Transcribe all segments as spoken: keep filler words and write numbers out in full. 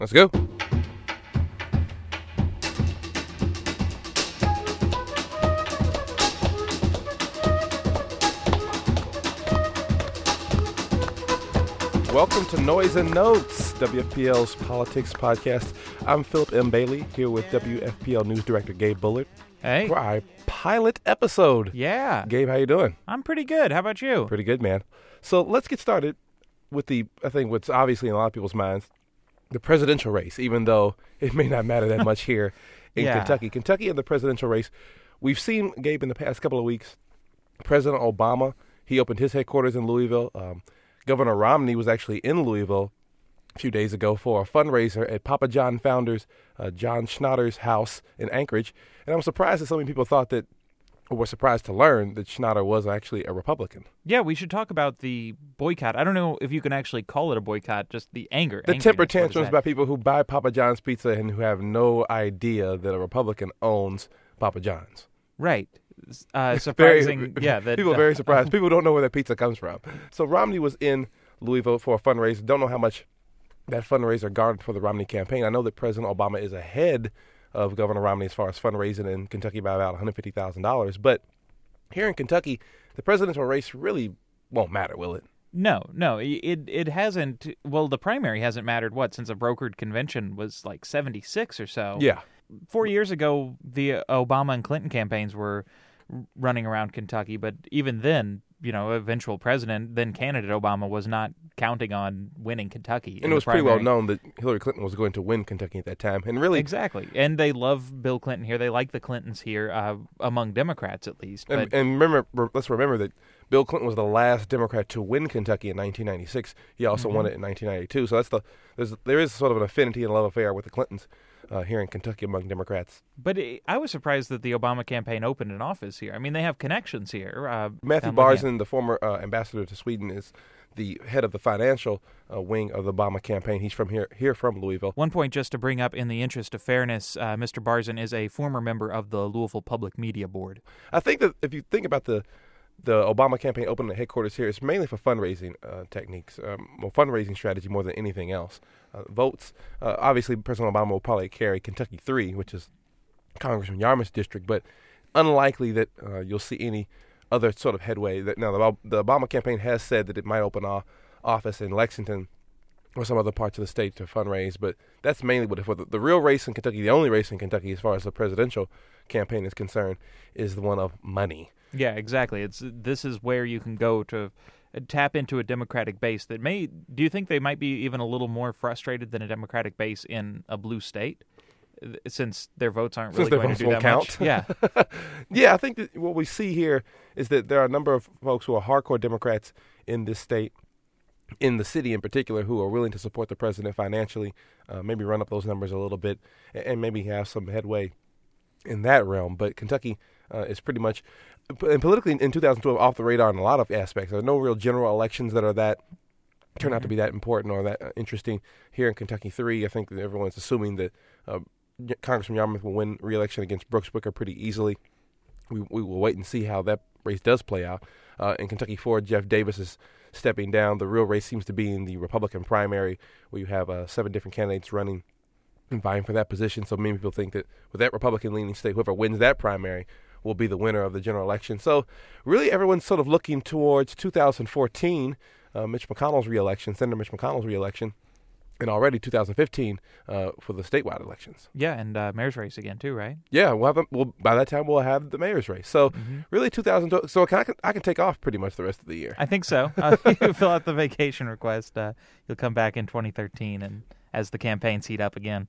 Let's go. Welcome to Noise and Notes, W F P L's politics podcast. I'm Philip M. Bailey, here with W F P L News Director Gabe Bullard. Hey. For our pilot episode. Yeah. Gabe, how you doing? I'm pretty good. How about you? Pretty good, man. So let's get started with the, I think what's obviously in a lot of people's minds, the presidential race, even though it may not matter that much here in Yeah. Kentucky. Kentucky and the presidential race. We've seen, Gabe, in the past couple of weeks, President Obama, he opened his headquarters in Louisville. Um, Governor Romney was actually in Louisville a few days ago for a fundraiser at Papa John founders uh, John Schnatter's house in Anchorage. And I'm surprised that so many people thought that, or were surprised to learn that Schnatter was actually a Republican. Yeah, we should talk about the boycott. I don't know if you can actually call it a boycott, just the anger. The Angriness. temper What is tantrums that? by people who buy Papa John's pizza and who have no idea that a Republican owns Papa John's. Right. Uh, surprising. Very, yeah. That, people are uh, very surprised. People don't know where that pizza comes from. So Romney was in Louisville for a fundraiser. Don't know how much that fundraiser garnered for the Romney campaign. I know that President Obama is ahead of Governor Romney as far as fundraising in Kentucky by about one hundred fifty thousand dollars. But here in Kentucky, the presidential race really won't matter, will it? No, no, it it hasn't. Well, the primary hasn't mattered, what, since a brokered convention was like seventy-six or so. Yeah. Four years ago, the Obama and Clinton campaigns were running around Kentucky, but even then, you know, eventual president, then candidate Obama was not counting on winning Kentucky. in And it the was pretty well primary. known that Hillary Clinton was going to win Kentucky at that time. And really, Exactly. And they love Bill Clinton here. They like the Clintons here, uh, among Democrats at least. But and, and remember, let's remember that Bill Clinton was the last Democrat to win Kentucky in nineteen ninety-six. He also Mm-hmm. won it in nineteen ninety-two. So that's the there's there is sort of an affinity and love affair with the Clintons uh, here in Kentucky among Democrats. but it, I was surprised that the Obama campaign opened an office here. I mean, they have connections here. Uh, Matthew down the hand. Barzin, the former uh, ambassador to Sweden, is the head of the financial uh, wing of the Obama campaign. He's from here, here from Louisville. One point just to bring up in the interest of fairness, uh, Mister Barzin is a former member of the Louisville Public Media Board. I think that if you think about the the Obama campaign opening the headquarters here, it's mainly for fundraising uh, techniques, um, well, fundraising strategy more than anything else. Uh, votes, uh, obviously, President Obama will probably carry Kentucky three, which is Congressman Yarmouth's district, but unlikely that uh, you'll see any other sort of headway. That now the, the Obama campaign has said that it might open an office in Lexington or some other parts of the state to fundraise, but that's mainly what for the, the real race in Kentucky, the only race in Kentucky as far as the presidential campaign is concerned, is the one of money. Yeah, exactly. It's this is where you can go to tap into a Democratic base that may. Do you think they might be even a little more frustrated than a Democratic base in a blue state, since their votes aren't Since really their going to votes do that won't much? count. Yeah, Yeah, I think that what we see here is that there are a number of folks who are hardcore Democrats in this state, in the city in particular, who are willing to support the president financially, uh, maybe run up those numbers a little bit, and, and maybe have some headway in that realm. But Kentucky uh, is pretty much, and politically in two thousand twelve, off the radar in a lot of aspects. There are no real general elections that are that turn out to be that important or that uh, interesting here in Kentucky three. I think that everyone's assuming that uh, Congressman Yarmouth will win re-election against Brooks Booker pretty easily. We we will wait and see how that race does play out. Uh, in Kentucky four, Jeff Davis is stepping down. The real race seems to be in the Republican primary, where you have uh, seven different candidates running and vying for that position. So many people think that with that Republican-leaning state, whoever wins that primary will be the winner of the general election. So really everyone's sort of looking towards two thousand fourteen, uh, Mitch McConnell's re-election, Senator Mitch McConnell's re-election, and already two thousand fifteen uh, for the statewide elections. yeah, and uh, mayor's race again too, right? Yeah, we'll have a, we'll, by that time we'll have the mayor's race. So really two thousand. So can I, can, I can take off pretty much the rest of the year. I think so. Uh, you fill out the vacation request. Uh, you'll come back in twenty thirteen, and as the campaigns heat up again.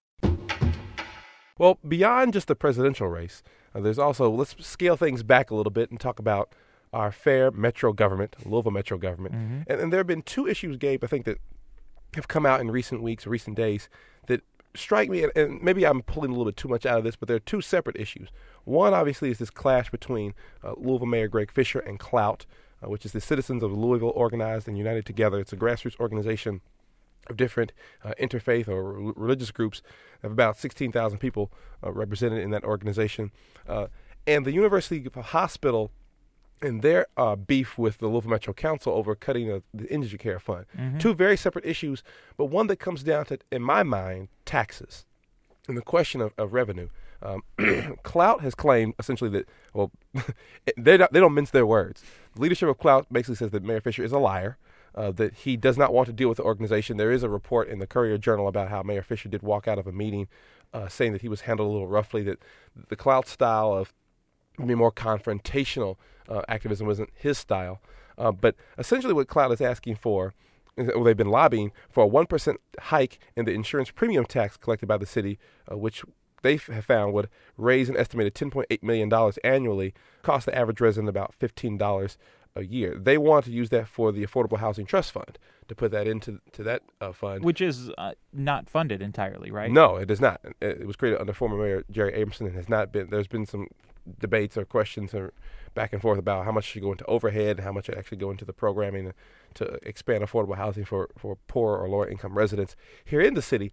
Well, beyond just the presidential race, uh, there's also, let's scale things back a little bit and talk about our fair metro government, Louisville metro government. Mm-hmm. And, and there have been two issues, Gabe, I think that have come out in recent weeks, recent days, that strike me, and, and maybe I'm pulling a little bit too much out of this, but there are two separate issues. One, obviously, is this clash between uh, Louisville Mayor Greg Fisher and Clout, uh, which is the Citizens of Louisville Organized and United Together. It's a grassroots organization of different uh, interfaith or re- religious groups. They have about sixteen thousand people uh, represented in that organization. Uh, and the University Hospital and their uh, beef with the Louisville Metro Council over cutting uh, the indigent care fund. Mm-hmm. Two very separate issues, but one that comes down to, in my mind, taxes and the question of, of revenue. Um, Clout has claimed essentially that, well, they don't, they don't mince their words. The leadership of Clout basically says that Mayor Fisher is a liar, uh, that he does not want to deal with the organization. There is a report in the Courier-Journal about how Mayor Fisher did walk out of a meeting uh, saying that he was handled a little roughly, that the Clout style of maybe more confrontational uh, activism wasn't his style. Uh, but essentially what Clout is asking for, or they've been lobbying for a one percent hike in the insurance premium tax collected by the city, uh, which they have found would raise an estimated ten point eight million dollars annually, cost the average resident about fifteen dollars a year. They want to use that for the Affordable Housing Trust Fund, to put that into to that uh, fund. Which is uh, not funded entirely, right? No, it is not. It was created under former Mayor Jerry Abramson and has not been. There's been some debates or questions or back and forth about how much should go into overhead and how much should actually go into the programming to expand affordable housing for, for poor or lower income residents here in the city.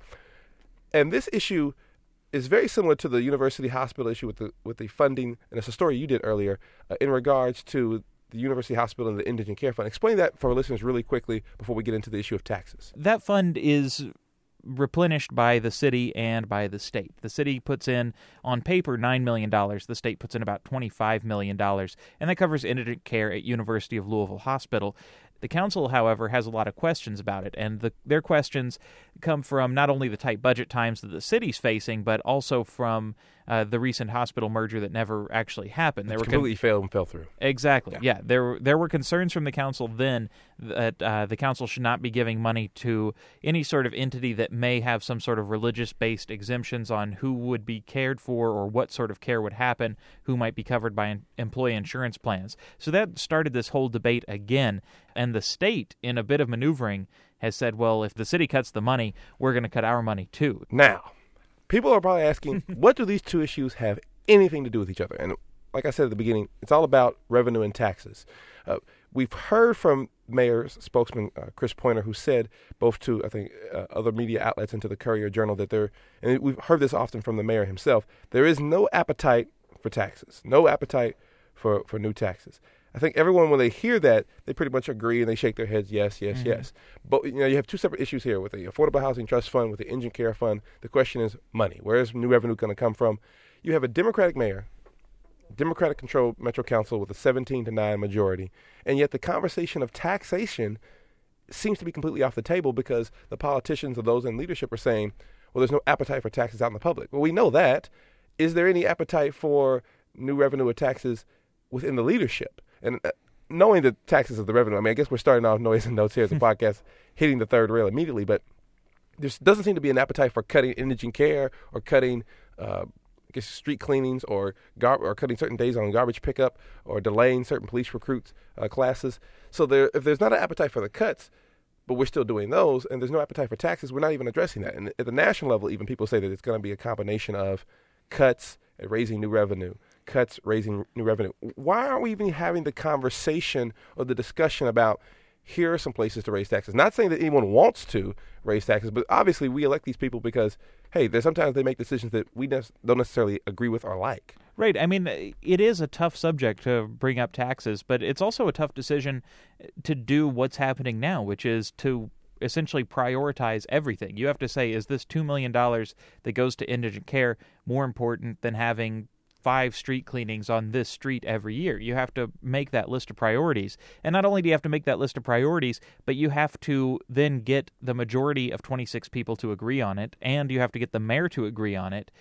And this issue is very similar to the university hospital issue with the with the funding, and it's a story you did earlier uh, in regards to the University Hospital and the Indigent Care Fund. Explain that for our listeners really quickly before we get into the issue of taxes. That fund is replenished by the city and by the state. The city puts in, on paper, nine million dollars. The state puts in about twenty-five million dollars, and that covers indigent care at University of Louisville Hospital. The council, however, has a lot of questions about it, and the, their questions come from not only the tight budget times that the city's facing, but also from uh, the recent hospital merger that never actually happened. There It's were completely con- failed and fell through. Exactly. Yeah. Yeah, there there were concerns from the council then that uh, the council should not be giving money to any sort of entity that may have some sort of religious-based exemptions on who would be cared for or what sort of care would happen, who might be covered by an employee insurance plans. So that started this whole debate again, and the state, in a bit of maneuvering, has said, well, if the city cuts the money, we're going to cut our money too. Now, people are probably asking, what do these two issues have anything to do with each other? And like I said at the beginning, it's all about revenue and taxes. Uh, we've heard from Mayor's spokesman, uh, Chris Pointer, who said both to, I think, uh, other media outlets and to the Courier-Journal that there, and we've heard this often from the mayor himself, there is no appetite for taxes, no appetite for, for new taxes. I think everyone, when they hear that, they pretty much agree and they shake their heads, yes, yes, mm-hmm. yes. But you know, you have two separate issues here with the Affordable Housing Trust Fund, with the Indigent Care Fund. The question is money. Where is new revenue going to come from? You have a Democratic mayor, Democratic-controlled Metro Council with a seventeen to nine majority, and yet the conversation of taxation seems to be completely off the table because the politicians or those in leadership are saying, well, there's no appetite for taxes out in the public. Well, we know that. Is there any appetite for new revenue or taxes within the leadership? And uh, knowing the taxes of the revenue, I mean, I guess we're starting off noise and notes here as a podcast, hitting the third rail immediately, but there doesn't seem to be an appetite for cutting indigent care or cutting, uh, I guess, street cleanings or gar- or cutting certain days on garbage pickup or delaying certain police recruits uh, classes. So there, if there's not an appetite for the cuts, but we're still doing those, and there's no appetite for taxes, we're not even addressing that. And at the national level, even people say that it's going to be a combination of cuts and raising new revenue. Cuts, raising new revenue. Why aren't we even having the conversation or the discussion about here are some places to raise taxes? Not saying that anyone wants to raise taxes, but obviously we elect these people because, hey, there's sometimes they make decisions that we ne- don't necessarily agree with or like. Right. I mean, it is a tough subject to bring up taxes, but it's also a tough decision to do what's happening now, which is to essentially prioritize everything. You have to say, is this two million dollars that goes to indigent care more important than having five street cleanings on this street every year? You have to make that list of priorities. And not only do you have to make that list of priorities, but you have to then get the majority of twenty-six people to agree on it, and you have to get the mayor to agree on it.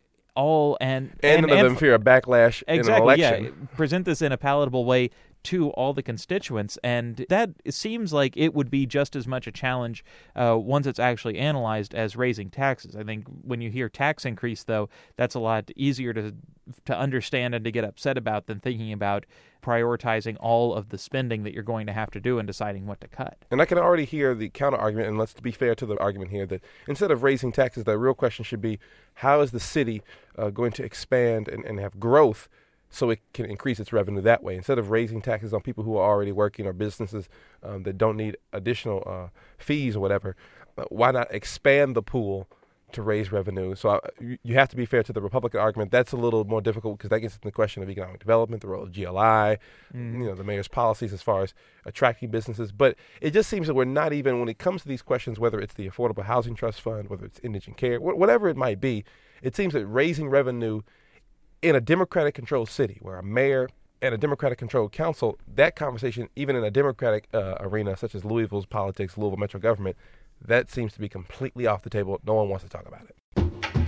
All and and, and, none of and them fear a backlash exactly, in an election. Yeah, present this in a palatable way to all the constituents, and that seems like it would be just as much a challenge uh, once it's actually analyzed as raising taxes. I think when you hear tax increase, though, that's a lot easier to to understand and to get upset about than thinking about prioritizing all of the spending that you're going to have to do and deciding what to cut. And I can already hear the counter argument, and let's be fair to the argument here, that instead of raising taxes, the real question should be, how is the city uh, going to expand and, and have growth so it can increase its revenue that way? Instead of raising taxes on people who are already working or businesses um, that don't need additional uh, fees or whatever, uh, why not expand the pool to raise revenue. So I, you, you have to be fair to the Republican argument. That's a little more difficult because that gets into the question of economic development, the role of G L I, mm. you know, the mayor's policies as far as attracting businesses. But it just seems that we're not even, when it comes to these questions, whether it's the Affordable Housing Trust Fund, whether it's indigent care, wh- whatever it might be, it seems that raising revenue in a Democratic-controlled city where a mayor and a Democratic-controlled council, that conversation, even in a Democratic uh, arena such as Louisville's politics, Louisville metro government, that seems to be completely off the table. No one wants to talk about it.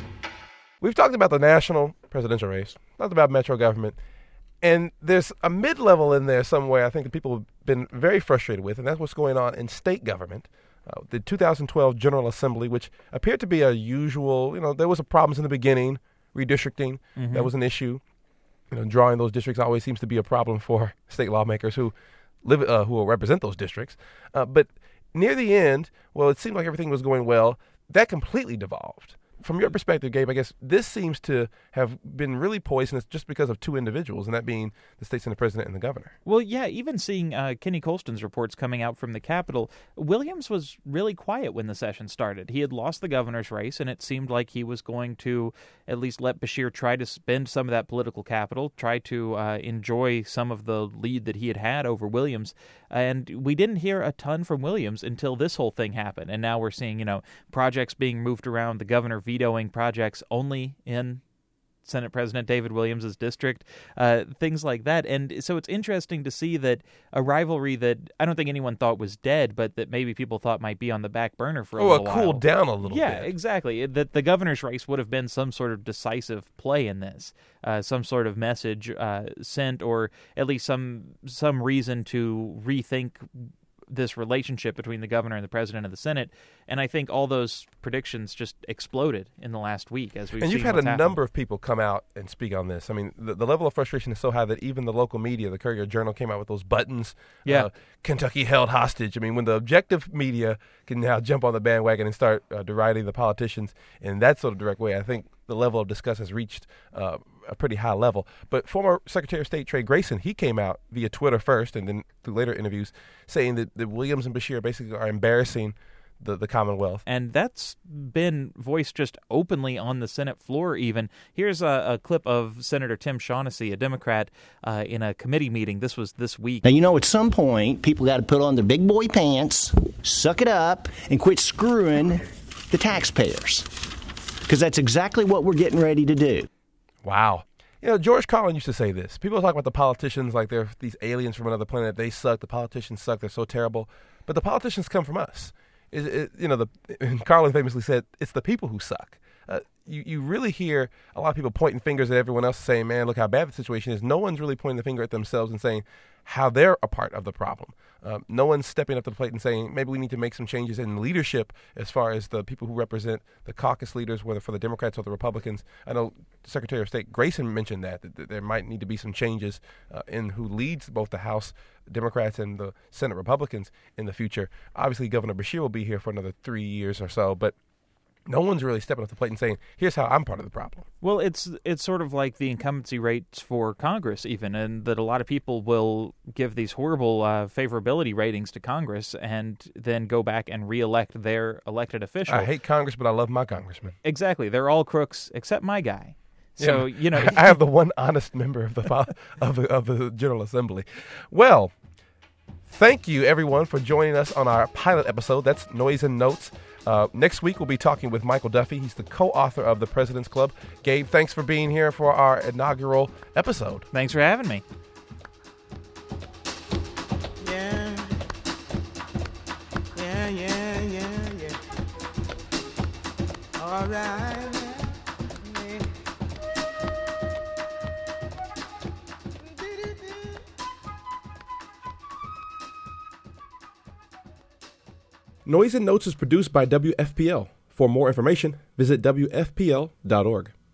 We've talked about the national presidential race, talked about metro government, and there's a mid-level in there somewhere I think that people have been very frustrated with, and that's what's going on in state government. Uh, the two thousand twelve General Assembly, which appeared to be a usual, you know, there was a problems in the beginning, redistricting, mm-hmm. that was an issue. You know, drawing those districts always seems to be a problem for state lawmakers who live, uh, who will represent those districts. Uh, but near the end, well, it seemed like everything was going well. That completely devolved. From your perspective, Gabe, I guess this seems to have been really poisonous just because of two individuals, and that being the state senate president and the governor. Well, yeah, even seeing uh, Kenny Colston's reports coming out from the Capitol, Williams was really quiet when the session started. He had lost the governor's race, and it seemed like he was going to at least let Beshear try to spend some of that political capital, try to uh, enjoy some of the lead that he had had over Williams. And we didn't hear a ton from Williams until this whole thing happened. And now we're seeing, you know, projects being moved around, the governor vetoing projects only in Senate President David Williams' district, uh, things like that. And so it's interesting to see that a rivalry that I don't think anyone thought was dead, but that maybe people thought might be on the back burner for a oh, little while. while. Oh, cooled down a little yeah, bit. Yeah, exactly. That the governor's race would have been some sort of decisive play in this, uh, some sort of message uh, sent, or at least some some reason to rethink this relationship between the governor and the president of the Senate. And I think all those predictions just exploded in the last week as we've And seen you've had a happened. number of people come out and speak on this. I mean, the, the level of frustration is so high that even the local media, the Courier-Journal, came out with those buttons. Yeah. Uh, Kentucky held hostage. I mean, when the objective media can now jump on the bandwagon and start uh, deriding the politicians in that sort of direct way, I think the level of disgust has reached uh, a pretty high level. But former Secretary of State Trey Grayson, he came out via Twitter first and then through later interviews saying that, that Williams and Beshear basically are embarrassing the, the Commonwealth. And that's been voiced just openly on the Senate floor even. Here's a, a clip of Senator Tim Shaughnessy, a Democrat, uh, in a committee meeting. This was this week. Now, you know, at some point, people got to put on their big boy pants, suck it up, and quit screwing the taxpayers. Because that's exactly what we're getting ready to do. Wow. You know, George Carlin used to say this. People talk about the politicians like they're these aliens from another planet. They suck. The politicians suck. They're so terrible. But the politicians come from us. It, it, you know, the Carlin famously said, it's the people who suck. Uh, you, you really hear a lot of people pointing fingers at everyone else saying, man, look how bad the situation is. No one's really pointing the finger at themselves and saying how they're a part of the problem. Um, no one's stepping up to the plate and saying, maybe we need to make some changes in leadership as far as the people who represent the caucus leaders, whether for the Democrats or the Republicans. I know Secretary of State Grayson mentioned that, that, that there might need to be some changes uh, in who leads both the House Democrats and the Senate Republicans in the future. Obviously, Governor Beshear will be here for another three years or so, but no one's really stepping up to the plate and saying, here's how I'm part of the problem. Well, it's it's sort of like the incumbency rates for Congress even, and that a lot of people will give these horrible uh, favorability ratings to Congress and then go back and reelect their elected official. I hate Congress, but I love my congressman. Exactly. They're all crooks except my guy. So, yeah, you know, I have the one honest member of the of the, of the General Assembly. Well, thank you, everyone, for joining us on our pilot episode. That's Noise and Notes. Uh, next week, we'll be talking with Michael Duffy. He's the co-author of The President's Club. Gabe, thanks for being here for our inaugural episode. Thanks for having me. Yeah, yeah, yeah, yeah, yeah. All right. Yeah. Noise and Notes is produced by W F P L. For more information, visit W F P L dot org.